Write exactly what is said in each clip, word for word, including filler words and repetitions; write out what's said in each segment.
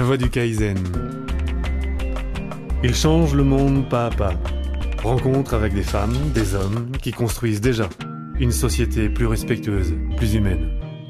voie du Kaizen. Il change le monde pas à pas. Rencontre avec des femmes, des hommes qui construisent déjà une société plus respectueuse, plus humaine.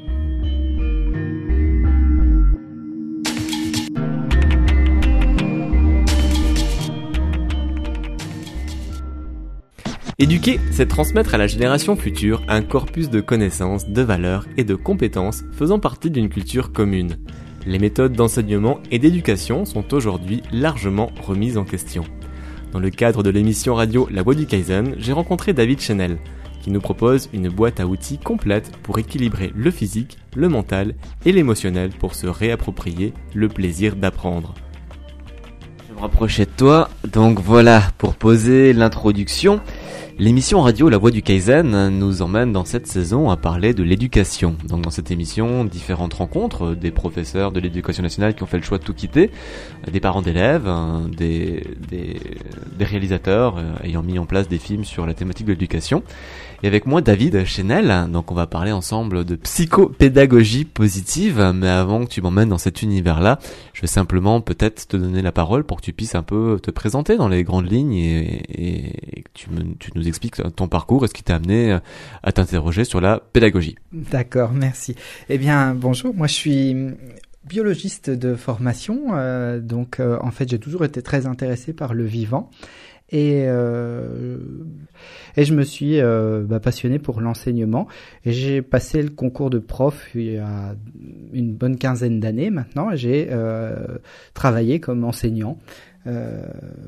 Éduquer, c'est transmettre à la génération future un corpus de connaissances, de valeurs et de compétences faisant partie d'une culture commune. Les méthodes d'enseignement et d'éducation sont aujourd'hui largement remises en question. Dans le cadre de l'émission radio La Voie du Kaizen, j'ai rencontré David Chenel, qui nous propose une boîte à outils complète pour équilibrer le physique, le mental et l'émotionnel pour se réapproprier le plaisir d'apprendre. Je me rapprochais de toi, donc voilà, pour poser l'introduction. L'émission radio La Voie du Kaizen nous emmène dans cette saison à parler de l'éducation. Donc dans cette émission, différentes rencontres, des professeurs de l'éducation nationale qui ont fait le choix de tout quitter, des parents d'élèves, des, des, des réalisateurs ayant mis en place des films sur la thématique de l'éducation. Et avec moi, David Chenel, donc on va parler ensemble de psychopédagogie positive, mais avant que tu m'emmènes dans cet univers-là, je vais simplement peut-être te donner la parole pour que tu puisses un peu te présenter dans les grandes lignes et, et, et que tu, me, tu nous expliques ton parcours et ce qui t'a amené à t'interroger sur la pédagogie. D'accord, merci. Eh bien, bonjour, moi je suis biologiste de formation, euh, donc euh, en fait j'ai toujours été très intéressé par le vivant. Et, euh, et je me suis euh, bah, passionné pour l'enseignement et j'ai passé le concours de prof il y a une bonne quinzaine d'années maintenant. J'ai euh, travaillé comme enseignant euh,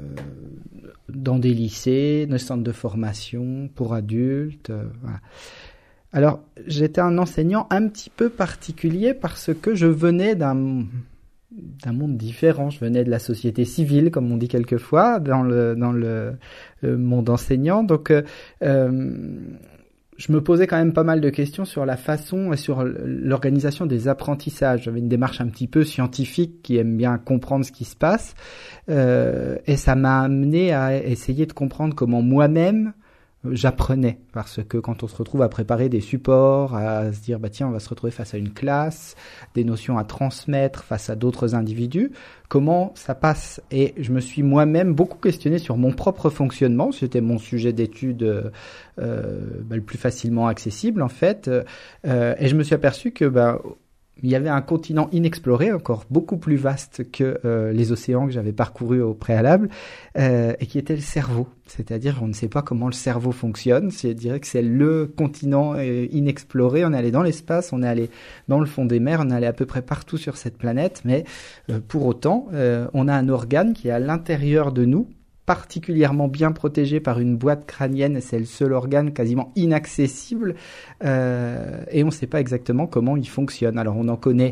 dans des lycées, des centres de formation pour adultes. Euh, voilà. Alors j'étais un enseignant un petit peu particulier parce que je venais d'un d'un monde différent. Je venais de la société civile, comme on dit quelquefois, dans le dans le, le monde enseignant. Donc, euh, euh, je me posais quand même pas mal de questions sur la façon et sur l'organisation des apprentissages. J'avais une démarche un petit peu scientifique qui aime bien comprendre ce qui se passe, euh, et ça m'a amené à essayer de comprendre comment moi-même j'apprenais, parce que quand on se retrouve à préparer des supports, à se dire bah tiens on va se retrouver face à une classe, des notions à transmettre face à d'autres individus, comment ça passe? Et je me suis moi-même beaucoup questionné sur mon propre fonctionnement. C'était mon sujet d'étude euh, bah, le plus facilement accessible en fait, euh, et je me suis aperçu que bah il y avait un continent inexploré, encore beaucoup plus vaste que euh, les océans que j'avais parcourus au préalable, euh, et qui était le cerveau. C'est-à-dire, on ne sait pas comment le cerveau fonctionne. Je dirais que c'est le continent euh, inexploré. On est allé dans l'espace, on est allé dans le fond des mers, on est allé à peu près partout sur cette planète, mais euh, pour autant, euh, on a un organe qui est à l'intérieur de nous, particulièrement bien protégé par une boîte crânienne, c'est le seul organe quasiment inaccessible, euh, et on ne sait pas exactement comment il fonctionne. Alors on en connaît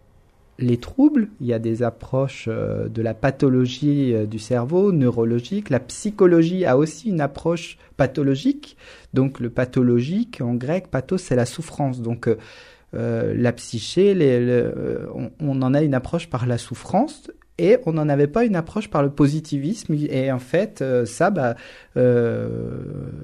les troubles, il y a des approches euh, de la pathologie euh, du cerveau, neurologique, la psychologie a aussi une approche pathologique, donc le pathologique en grec, pathos c'est la souffrance, donc euh, euh, la psyché, les, les, euh, on, on en a une approche par la souffrance. Et on n'en avait pas une approche par le positivisme. Et en fait, euh, ça, bah, euh,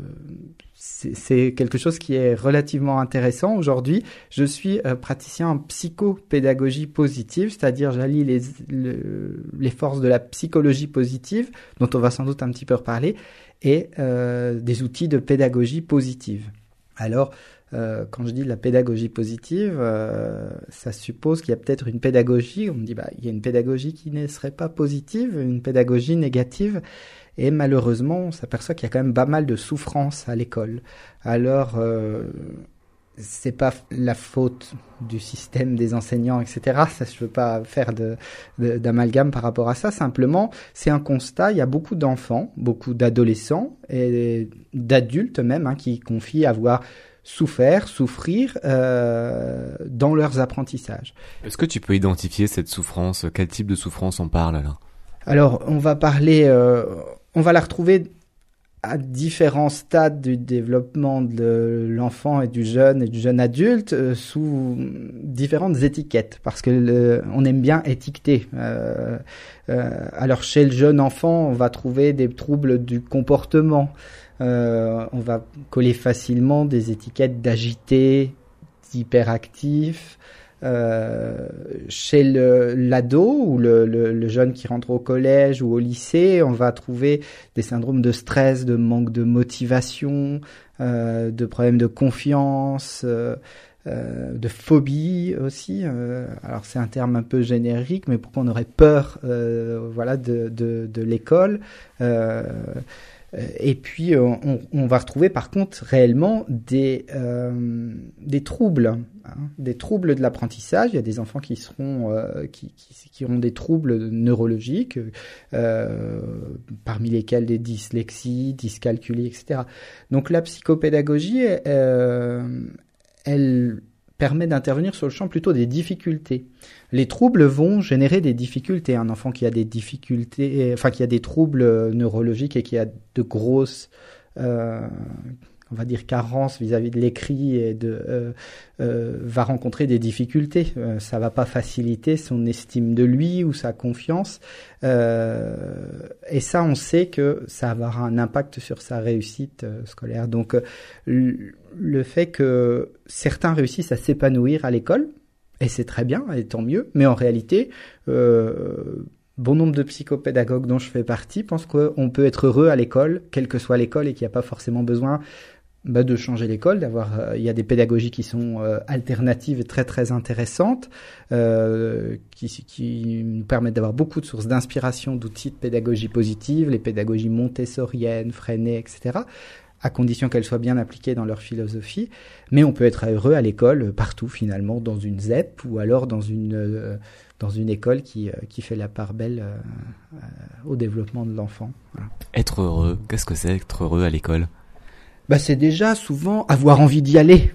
c'est, c'est quelque chose qui est relativement intéressant. Aujourd'hui, je suis euh, praticien en psychopédagogie positive, c'est-à-dire j'allie les, le, les forces de la psychologie positive, dont on va sans doute un petit peu reparler, et euh, des outils de pédagogie positive. Alors, Euh, quand je dis de la pédagogie positive, euh, ça suppose qu'il y a peut-être une pédagogie, on me dit bah il y a une pédagogie qui ne serait pas positive, une pédagogie négative, et malheureusement on s'aperçoit qu'il y a quand même pas mal de souffrance à l'école. Alors euh, c'est pas la faute du système des enseignants, et cetera. Ça, je veux pas faire de, de, d'amalgame par rapport à ça. Simplement, c'est un constat. Il y a beaucoup d'enfants, beaucoup d'adolescents et d'adultes même hein, qui confient avoir souffert, souffrir euh, dans leurs apprentissages. Est-ce que tu peux identifier cette souffrance? Quel type de souffrance on parle là? Alors, on va parler, euh, on va la retrouver à différents stades du développement de l'enfant et du jeune et du jeune adulte euh, sous différentes étiquettes, parce que le, on aime bien étiqueter. Euh, euh, alors, chez le jeune enfant, on va trouver des troubles du comportement. Euh, on va coller facilement des étiquettes d'agité, d'hyperactif, Euh, chez le, l'ado ou le, le, le jeune qui rentre au collège ou au lycée, on va trouver des syndromes de stress, de manque de motivation, euh, de problèmes de confiance, euh, euh, de phobie aussi. Euh, alors c'est un terme un peu générique, mais pourquoi on aurait peur, euh, voilà, de, de, de l'école. Euh, Et puis, on, on va retrouver par contre réellement des, euh, des troubles, hein, des troubles de l'apprentissage. Il y a des enfants qui seront, euh, qui, qui, qui auront des troubles neurologiques, euh, parmi lesquels des dyslexies, dyscalculie, et cetera. Donc, la psychopédagogie, euh, elle permet d'intervenir sur le champ plutôt des difficultés. Les troubles vont générer des difficultés. Un enfant qui a des difficultés, enfin qui a des troubles neurologiques et qui a de grosses, euh, on va dire, carences vis-à-vis de l'écrit et de, euh, euh, va rencontrer des difficultés. Euh, ça va pas faciliter son estime de lui ou sa confiance. Euh, et ça, on sait que ça va avoir un impact sur sa réussite euh, scolaire. Donc, euh, le fait que certains réussissent à s'épanouir à l'école, et c'est très bien, et tant mieux, mais en réalité, euh, bon nombre de psychopédagogues dont je fais partie pensent qu'on peut être heureux à l'école, quelle que soit l'école, et qu'il n'y a pas forcément besoin bah, de changer l'école, d'avoir. Euh, il y a des pédagogies qui sont euh, alternatives et très très intéressantes, euh, qui, qui nous permettent d'avoir beaucoup de sources d'inspiration, d'outils de pédagogie positive, les pédagogies montessoriennes, Freinet, et cetera, à condition qu'elles soient bien appliquées dans leur philosophie. Mais on peut être heureux à l'école, partout finalement, dans une Z E P ou alors dans une, euh, dans une école qui, euh, qui fait la part belle euh, euh, au développement de l'enfant. Voilà. Être heureux, qu'est-ce que c'est être heureux à l'école ? Bah, c'est déjà souvent avoir envie d'y aller.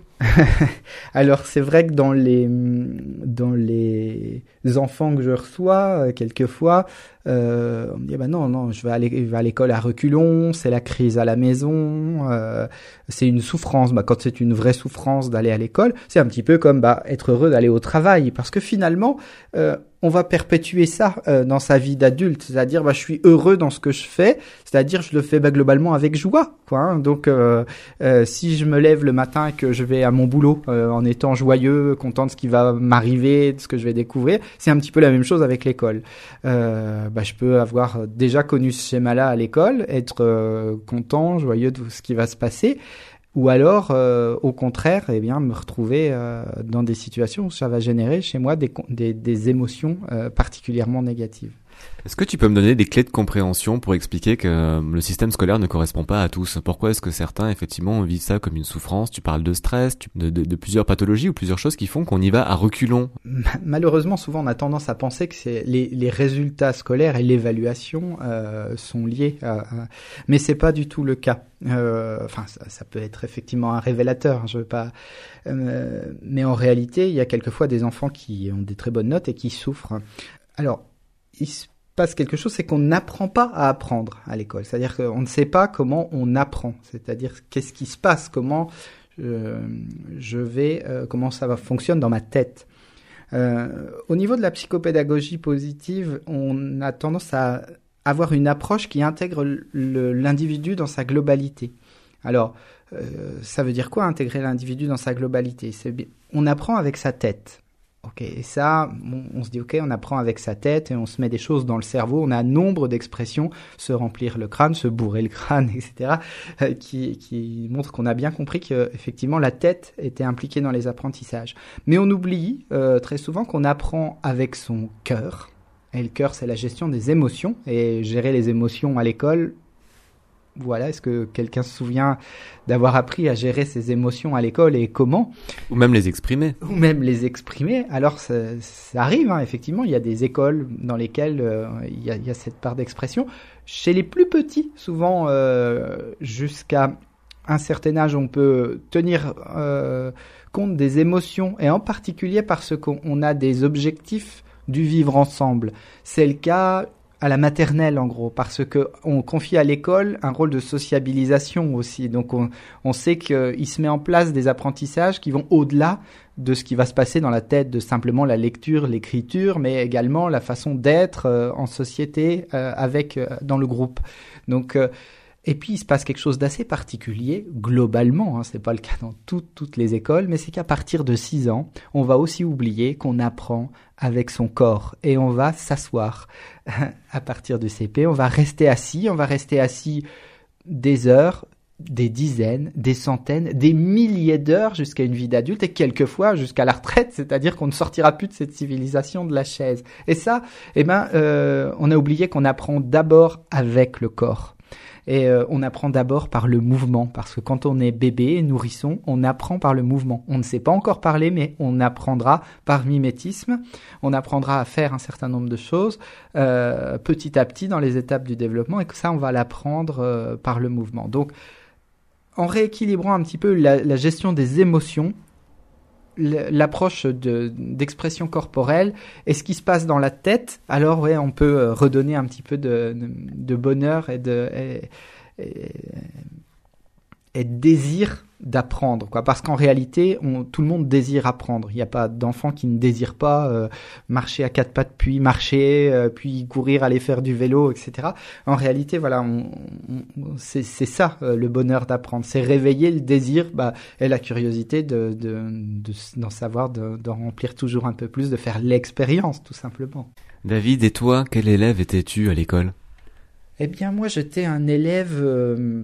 Alors c'est vrai que dans les dans les enfants que je reçois, euh, quelquefois, euh, on me dit bah non non je vais aller je vais à l'école à reculons, c'est la crise à la maison, euh, c'est une souffrance. Bah quand c'est une vraie souffrance d'aller à l'école, c'est un petit peu comme bah être heureux d'aller au travail, parce que finalement euh, on va perpétuer ça euh, dans sa vie d'adulte, c'est-à-dire bah je suis heureux dans ce que je fais, c'est-à-dire je le fais bah, globalement avec joie, quoi. Hein. Donc euh, euh, si je me lève le matin et que je vais à mon boulot euh, en étant joyeux, content de ce qui va m'arriver, de ce que je vais découvrir, c'est un petit peu la même chose avec l'école. Euh, bah je peux avoir déjà connu ce schéma-là à l'école, être euh, content, joyeux de ce qui va se passer. Ou alors, euh, au contraire, eh bien, me retrouver euh, dans des situations où ça va générer chez moi des, des, des émotions euh, particulièrement négatives. Est-ce que tu peux me donner des clés de compréhension pour expliquer que le système scolaire ne correspond pas à tous ? Pourquoi est-ce que certains, effectivement, vivent ça comme une souffrance ? Tu parles de stress, de, de, de plusieurs pathologies ou plusieurs choses qui font qu'on y va à reculons. Malheureusement, souvent, on a tendance à penser que c'est les, les résultats scolaires et l'évaluation euh, sont liés, à, à... mais c'est pas du tout le cas. Euh, enfin, ça, ça peut être effectivement un révélateur. Hein, je veux pas, euh, mais en réalité, il y a quelquefois des enfants qui ont des très bonnes notes et qui souffrent. Alors, il se passe quelque chose, c'est qu'on n'apprend pas à apprendre à l'école. C'est-à-dire qu'on ne sait pas comment on apprend. C'est-à-dire qu'est-ce qui se passe, comment euh, je vais, euh, comment ça va fonctionne dans ma tête. Euh, au niveau de la psychopédagogie positive, on a tendance à avoir une approche qui intègre le, l'individu dans sa globalité. Alors, euh, ça veut dire quoi intégrer l'individu dans sa globalité ? C'est bien. On apprend avec sa tête. Ok, et ça, on, on se dit ok, on apprend avec sa tête et on se met des choses dans le cerveau. On a nombre d'expressions, se remplir le crâne, se bourrer le crâne, et cetera, euh, qui, qui montrent qu'on a bien compris que effectivement la tête était impliquée dans les apprentissages. Mais on oublie euh, très souvent qu'on apprend avec son cœur. Et le cœur, c'est la gestion des émotions. Et gérer les émotions à l'école, voilà, est-ce que quelqu'un se souvient d'avoir appris à gérer ses émotions à l'école et comment ? Ou même les exprimer. Ou même les exprimer. Alors, ça, ça arrive, hein, effectivement. Il y a des écoles dans lesquelles euh, il, y a, il y a cette part d'expression. Chez les plus petits, souvent, euh, jusqu'à un certain âge, on peut tenir euh, compte des émotions, et en particulier parce qu'on a des objectifs du vivre ensemble. C'est le cas à la maternelle, en gros, parce que on confie à l'école un rôle de sociabilisation aussi. Donc, on, on sait qu'il se met en place des apprentissages qui vont au-delà de ce qui va se passer dans la tête, de simplement la lecture, l'écriture, mais également la façon d'être euh, en société euh, avec euh, dans le groupe. Donc, euh, Et puis, il se passe quelque chose d'assez particulier, globalement, hein, c'est pas le cas dans tout, toutes les écoles, mais c'est qu'à partir de six ans, on va aussi oublier qu'on apprend avec son corps et on va s'asseoir. À partir du C P, on va rester assis, on va rester assis des heures, des dizaines, des centaines, des milliers d'heures jusqu'à une vie d'adulte et quelquefois jusqu'à la retraite, c'est-à-dire qu'on ne sortira plus de cette civilisation de la chaise. Et ça, eh ben, euh, on a oublié qu'on apprend d'abord avec le corps. Et euh, on apprend d'abord par le mouvement, parce que quand on est bébé, nourrisson, on apprend par le mouvement. On ne sait pas encore parler, mais on apprendra par mimétisme. On apprendra à faire un certain nombre de choses euh, petit à petit dans les étapes du développement, et que ça, on va l'apprendre euh, par le mouvement. Donc, en rééquilibrant un petit peu la, la gestion des émotions, l'approche de, d'expression corporelle et ce qui se passe dans la tête, alors ouais, on peut redonner un petit peu de, de, de bonheur et de, et, et, et de désir d'apprendre, quoi. Parce qu'en réalité, on, tout le monde désire apprendre. Il n'y a pas d'enfant qui ne désire pas euh, marcher à quatre pattes, puis marcher, euh, puis courir, aller faire du vélo, et cetera. En réalité, voilà, on, on, c'est, c'est ça euh, le bonheur d'apprendre. C'est réveiller le désir bah, et la curiosité de, de, de, d'en savoir, de, d'en remplir toujours un peu plus, de faire l'expérience, tout simplement. David, et toi, quel élève étais-tu à l'école ? Eh bien, moi, j'étais un élève... Euh,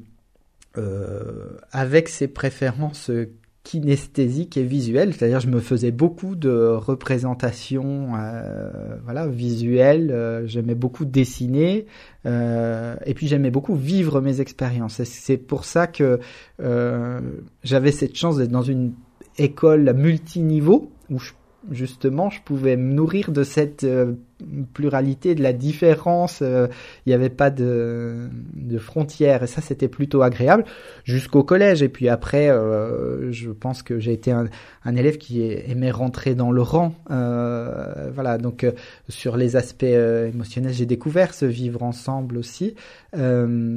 Euh, avec ses préférences kinesthésiques et visuelles, c'est-à-dire je me faisais beaucoup de représentations euh, voilà, visuelles, euh, j'aimais beaucoup dessiner euh, et puis j'aimais beaucoup vivre mes expériences. Et c'est pour ça que euh, j'avais cette chance d'être dans une école multiniveau où je justement, je pouvais me nourrir de cette euh, pluralité, de la différence. Euh, il n'y avait pas de, de frontières et ça, c'était plutôt agréable jusqu'au collège. Et puis après, euh, je pense que j'ai été un, un élève qui aimait rentrer dans le rang. Euh, voilà, donc euh, sur les aspects euh, émotionnels, j'ai découvert ce vivre ensemble aussi. Euh,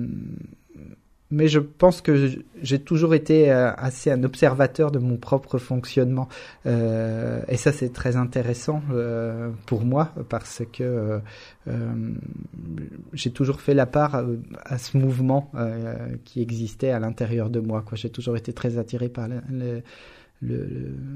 Mais je pense que j'ai toujours été assez un observateur de mon propre fonctionnement. Euh, et ça, c'est très intéressant euh, pour moi parce que euh, j'ai toujours fait la part à, à ce mouvement euh, qui existait à l'intérieur de moi, quoi. J'ai toujours été très attiré par le, le, le,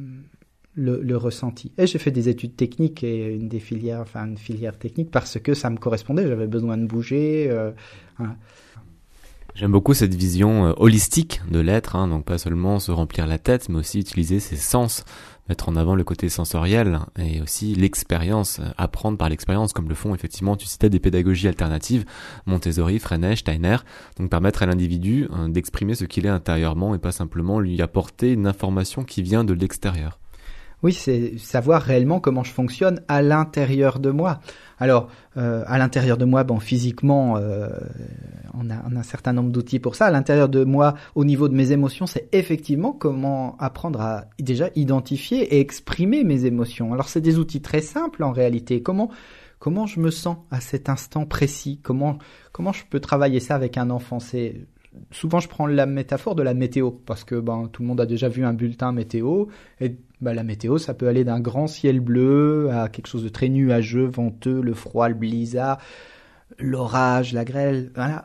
le, le ressenti. Et j'ai fait des études techniques et une des filières, enfin une filière technique parce que ça me correspondait. J'avais besoin de bouger. Euh, hein. J'aime beaucoup cette vision euh, holistique de l'être, hein, donc pas seulement se remplir la tête, mais aussi utiliser ses sens, mettre en avant le côté sensoriel et aussi l'expérience, apprendre par l'expérience, comme le font effectivement, tu citais des pédagogies alternatives, Montessori, Freinet, Steiner, donc permettre à l'individu euh, d'exprimer ce qu'il est intérieurement et pas simplement lui apporter une information qui vient de l'extérieur. Oui, c'est savoir réellement comment je fonctionne à l'intérieur de moi. Alors, euh, à l'intérieur de moi, bon, physiquement, euh, on a, on a un certain nombre d'outils pour ça. À l'intérieur de moi, au niveau de mes émotions, c'est effectivement comment apprendre à déjà identifier et exprimer mes émotions. Alors, c'est des outils très simples en réalité. Comment comment je me sens à cet instant précis ? Comment comment je peux travailler ça avec un enfant ? C'est souvent, je prends la métaphore de la météo parce que ben tout le monde a déjà vu un bulletin météo et ben, la météo, ça peut aller d'un grand ciel bleu à quelque chose de très nuageux, venteux, le froid, le blizzard, l'orage, la grêle, voilà.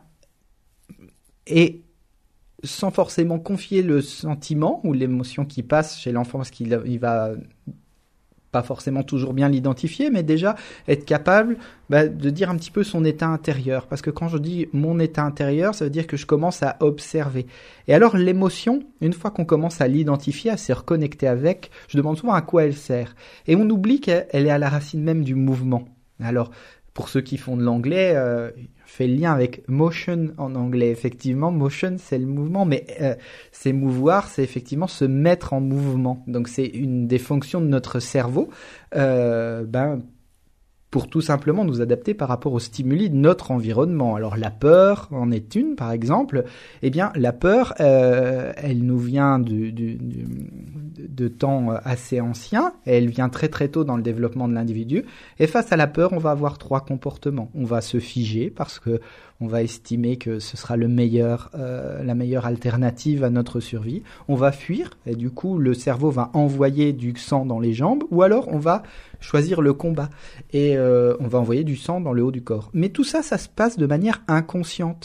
Et sans forcément confier le sentiment ou l'émotion qui passe chez l'enfant parce qu'il il va pas forcément toujours bien l'identifier, mais déjà être capable bah, de dire un petit peu son état intérieur. Parce que quand je dis mon état intérieur, ça veut dire que je commence à observer. Et alors l'émotion, une fois qu'on commence à l'identifier, à se reconnecter avec, je demande souvent à quoi elle sert. Et on oublie qu'elle est à la racine même du mouvement. Alors, pour ceux qui font de l'anglais, euh, fait le lien avec motion en anglais. Effectivement, motion, c'est le mouvement, mais euh, c'est mouvoir, c'est effectivement se mettre en mouvement. Donc, c'est une des fonctions de notre cerveau, euh, ben, pour tout simplement nous adapter par rapport aux stimuli de notre environnement. Alors, la peur en est une, par exemple. Eh bien, la peur, euh, elle nous vient du, du, du, de temps assez anciens, et elle vient très très tôt dans le développement de l'individu. Et face à la peur, on va avoir trois comportements. On va se figer parce que on va estimer que ce sera le meilleur, euh, la meilleure alternative à notre survie. On va fuir et du coup le cerveau va envoyer du sang dans les jambes, ou alors on va choisir le combat et euh, on va envoyer du sang dans le haut du corps. Mais tout ça, ça se passe de manière inconsciente.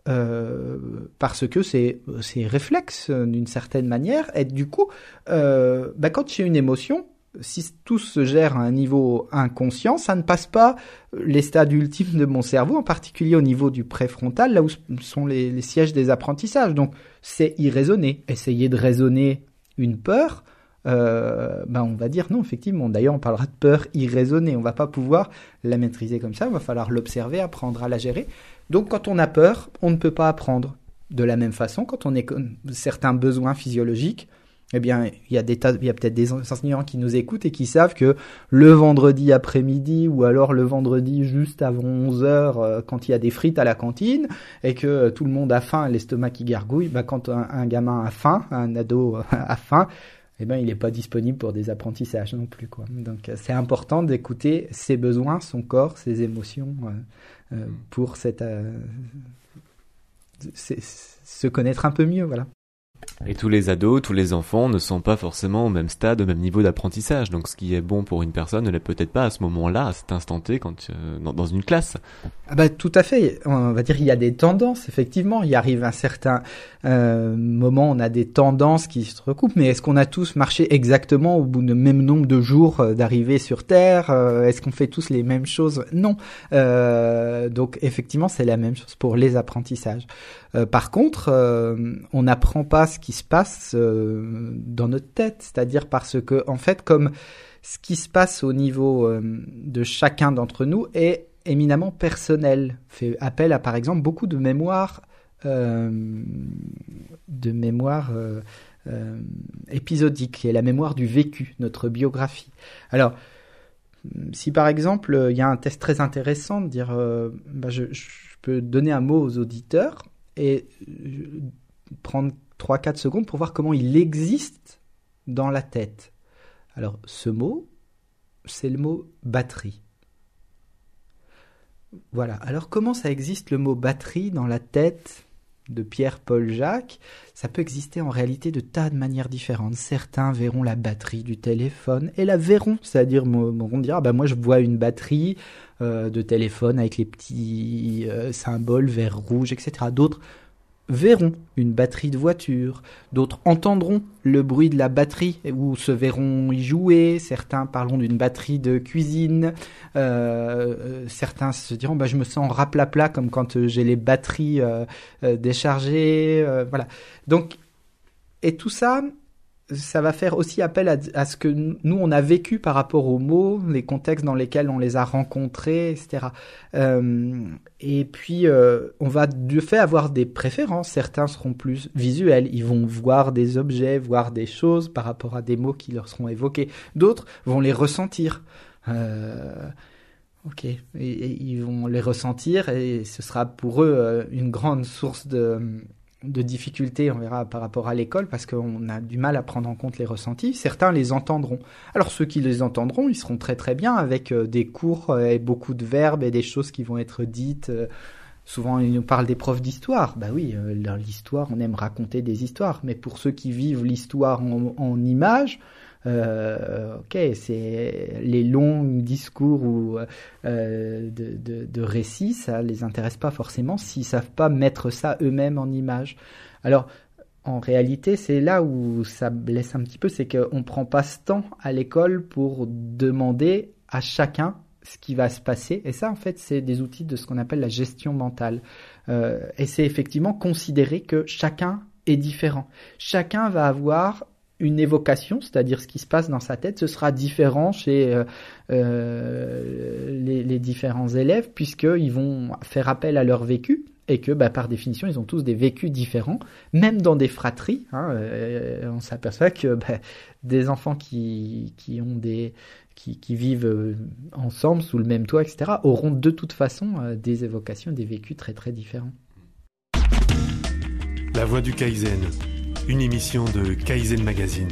euh, parce que c'est, c'est réflexe d'une certaine manière. Et du coup, euh, bah, quand j'ai une émotion, si tout se gère à un niveau inconscient, ça ne passe pas les stades ultimes de mon cerveau, en particulier au niveau du préfrontal, là où sont les, les sièges des apprentissages. Donc, c'est irraisonné. Essayer de raisonner une peur, euh, ben on va dire non, effectivement. D'ailleurs, on parlera de peur irraisonnée. On va pas pouvoir la maîtriser comme ça. Il va falloir l'observer, apprendre à la gérer. Donc, quand on a peur, on ne peut pas apprendre. De la même façon, quand on a certains besoins physiologiques, eh bien, il y a des tas, il y a peut-être des enseignants qui nous écoutent et qui savent que le vendredi après-midi ou alors le vendredi juste avant onze heures, euh, quand il y a des frites à la cantine et que euh, tout le monde a faim, l'estomac qui gargouille, bah, quand un, un gamin a faim, un ado a faim, eh ben, il n'est pas disponible pour des apprentissages non plus, quoi. Donc, c'est important d'écouter ses besoins, son corps, ses émotions, euh, euh, pour cette, euh, se connaître un peu mieux, voilà. Et tous les ados, tous les enfants ne sont pas forcément au même stade, au même niveau d'apprentissage. Donc ce qui est bon pour une personne ne l'est peut-être pas à ce moment-là, à cet instant T, quand, euh, dans, dans une classe. Ah bah, tout à fait. On va dire qu'il y a des tendances, effectivement. Il arrive un certain euh, moment, on a des tendances qui se recoupent. Mais est-ce qu'on a tous marché exactement au bout du même nombre de jours euh, d'arrivée sur Terre? euh, Est-ce qu'on fait tous les mêmes choses? Non. Euh, donc effectivement, c'est la même chose pour les apprentissages. Euh, par contre, euh, on n'apprend pas ce qui se passe euh, dans notre tête, c'est-à-dire parce que, en fait, comme ce qui se passe au niveau euh, de chacun d'entre nous est éminemment personnel, fait appel à, par exemple, beaucoup de mémoire, euh, de mémoire euh, euh, épisodique, qui est la mémoire du vécu, notre biographie. Alors, si par exemple, il y a un test très intéressant de dire, euh, bah, je, je peux donner un mot aux auditeurs et prendre trois quatre secondes pour voir comment il existe dans la tête. Alors, ce mot, c'est le mot batterie. Voilà. Alors, comment ça existe le mot batterie dans la tête de Pierre-Paul Jacques? Ça peut exister en réalité de tas de manières différentes. Certains verront la batterie du téléphone et la verront, c'est-à-dire on dira, bah moi je vois une batterie euh, de téléphone avec les petits euh, symboles vert, rouge, et cetera. D'autres verront une batterie de voiture, d'autres entendront le bruit de la batterie ou se verront y jouer, certains parleront d'une batterie de cuisine, euh, certains se diront bah, je me sens raplapla comme quand j'ai les batteries euh, euh, déchargées, euh, voilà. Donc, et tout ça, ça va faire aussi appel à, à ce que nous, on a vécu par rapport aux mots, les contextes dans lesquels on les a rencontrés, et cetera. Euh, et puis, euh, on va de fait avoir des préférences. Certains seront plus visuels. Ils vont voir des objets, voir des choses par rapport à des mots qui leur seront évoqués. D'autres vont les ressentir. Euh, ok. Et, et ils vont les ressentir et ce sera pour eux euh, une grande source de... de difficultés, on verra, par rapport à l'école, parce qu'on a du mal à prendre en compte les ressentis. Certains les entendront. Alors ceux qui les entendront, ils seront très très bien avec euh, des cours euh, et beaucoup de verbes et des choses qui vont être dites. Euh, souvent, ils nous parlent des profs d'histoire. Bah oui, euh, dans l'histoire, on aime raconter des histoires. Mais pour ceux qui vivent l'histoire en, en images, Euh, ok, c'est les longs discours ou euh, de, de, de récits, ça les intéresse pas forcément s'ils savent pas mettre ça eux-mêmes en image. Alors, en réalité, c'est là où ça blesse un petit peu, c'est qu'on prend pas ce temps à l'école pour demander à chacun ce qui va se passer. Et ça, en fait, c'est des outils de ce qu'on appelle la gestion mentale. Euh, et c'est effectivement considérer que chacun est différent. Chacun va avoir une évocation, c'est-à-dire ce qui se passe dans sa tête, ce sera différent chez euh, euh, les, les différents élèves, puisqu'ils vont faire appel à leur vécu, et que bah, par définition, ils ont tous des vécus différents, même dans des fratries. Hein, euh, on s'aperçoit que bah, des enfants qui, qui, ont des, qui, qui vivent ensemble, sous le même toit, et cetera, auront de toute façon euh, des évocations, des vécus très très différents. La voix du Kaizen, une émission de Kaizen Magazine.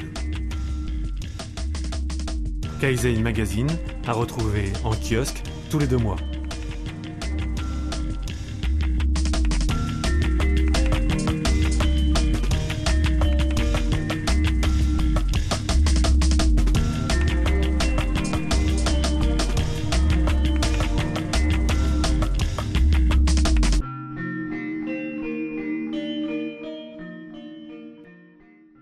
Kaizen Magazine à retrouver en kiosque tous les deux mois.